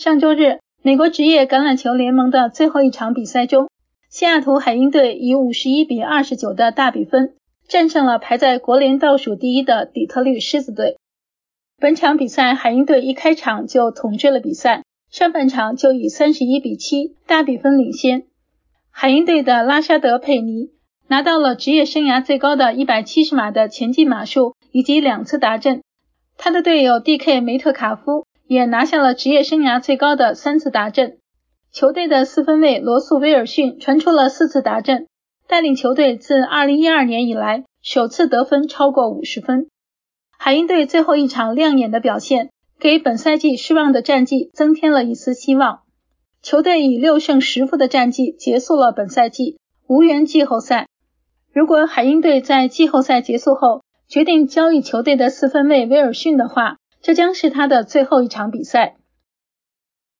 上周日，美国职业橄榄球联盟的最后一场比赛中，西雅图海鹰队以51-29的大比分战胜了排在国联倒数第一的底特律狮子队。本场比赛海鹰队一开场就统治了比赛，上半场就以31-7大比分领先。海鹰队的拉沙德·佩尼拿到了职业生涯最高的170码的前进码数以及2次达阵，他的队友 DK 梅特卡夫也拿下了职业生涯最高的3次达阵。球队的四分卫罗素·威尔逊传出了4次达阵，带领球队自2012年以来首次得分超过50分。海鹰队最后一场亮眼的表现，给本赛季失望的战绩增添了一丝希望。球队以6胜10负的战绩结束了本赛季，无缘季后赛。如果海鹰队在季后赛结束后决定交易球队的四分卫威尔逊的话，这将是他的最后一场比赛。